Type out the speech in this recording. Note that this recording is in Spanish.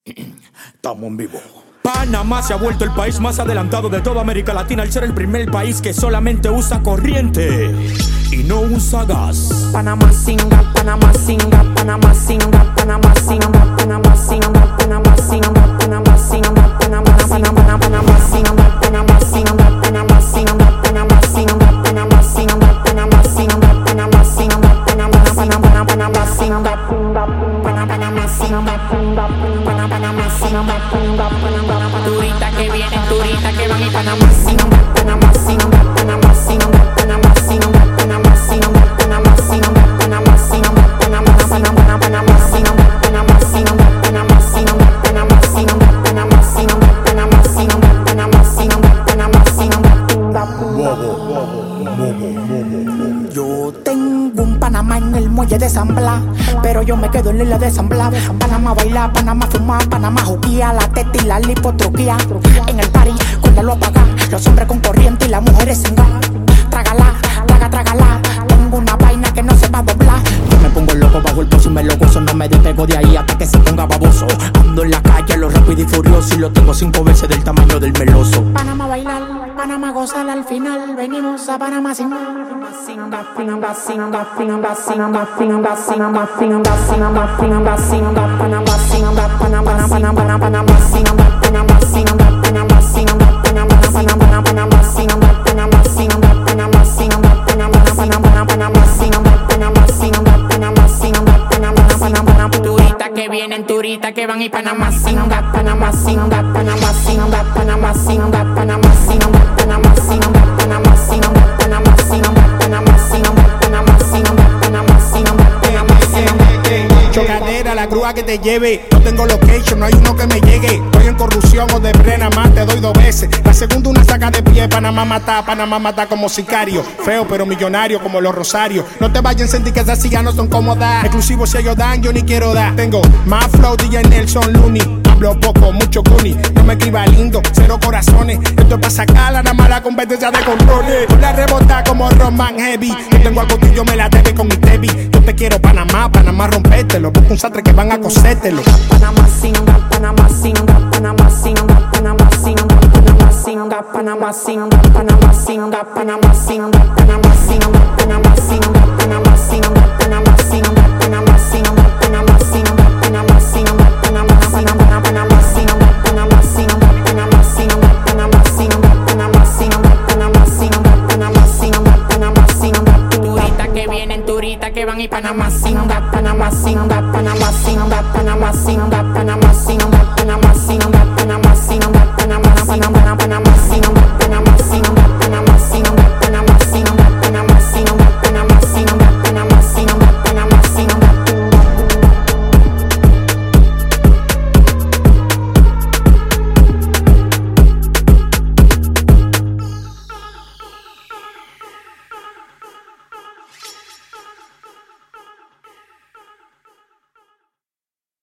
Estamos en vivo. Panamá se ha vuelto el país más adelantado de toda América Latina al ser el primer país que solamente usa corriente y no usa gas. Panamá singa, Panamá singa, Panamá singa, Panamá singa, Panamá singa, Panamá singa, Panamá singa, Panamá singa, Panamá singa, Panamá singa, Panamá singa, Panamá singa, Panamá singa, Panamá singa, Panamá singa, Panamá singa, Panamá singa, Panamá singa, Panamá singa, turista que vienen, turista que van y Panamá singa, Panamá singa, Panamá singa, Panamá singa, Panamá singa, Panamá singa, Panamá singa, Panamá singa, Panamá singa, Panamá singa, Panamá singa, Panamá singa, Panamá singa, Panamá singa, Panamá singa, Panamá singa. Yo tengo un Panamá en el muelle de San Blas, pero yo me quedo en la isla de San Blas. Panamá baila, Panamá fuma, Panamá juquía, la teta y la lipotroquía. En el party, cuando lo apaga, los hombres con corriente y las mujeres sin gas. Trágala, trágala, tengo una vaina que no se va a doblar. Yo me pongo loco bajo el pozo y me lo gozo, no me despego de ahí hasta que se ponga baboso. Ando en la calle a lo rápido y furioso y lo tengo 5 veces del tamaño del meloso. Panamá bailar, Panamá gozar, al final venimos a Panamá sin singa, Panamá singa, Panamá singa, Panamá singa, Panamá singa, Panamá singa, Panamá singa, Panamá singa, Panamá singa, Panamá singa, Panamá singa, Panamá singa, Panamá singa, Panamá singa, Panamá singa, Panamá singa, Panamá singa, Panamá singa, Panamá singa, Panamá singa, turistas que vienen, turistas que van y Panamá singa, Panamá singa, Panamá singa, Panamá singa, Panamá singa, Panamá singa, Panamá singa, Panamá singa, Panamá singa, Panamá singa, Panamá singa, Panamá singa. Chocadera, la grúa que te lleve. No tengo location, no hay uno que me llegue. Estoy en corrupción o de brena más, te doy 2 veces. La segunda una saca de pie, Panamá mata como sicario. Feo pero millonario como los Rosarios. No te vayas a sentir que esas sillas no son cómodas. Exclusivos si ellos dan, yo ni quiero dar. Tengo más flow, DJ Nelson Looney. Hablo poco, mucho cuni. No me escriba lindo, 0 corazones. Esto es pa' sacar la mala competencia de controles. La rebota como Roman Heavy. Yo tengo algo tuyo, me la debe con mi tebi. Yo te quiero Panamá, Panamá rompértelo. Busca un sastre que van a cosértelo. Panamá singa, Panamá singa, Panamá singa, Panamá singa, Panamá singa, Panamá singa, Panamá singa, Panamá singa, Panamá singa, Panamá singa.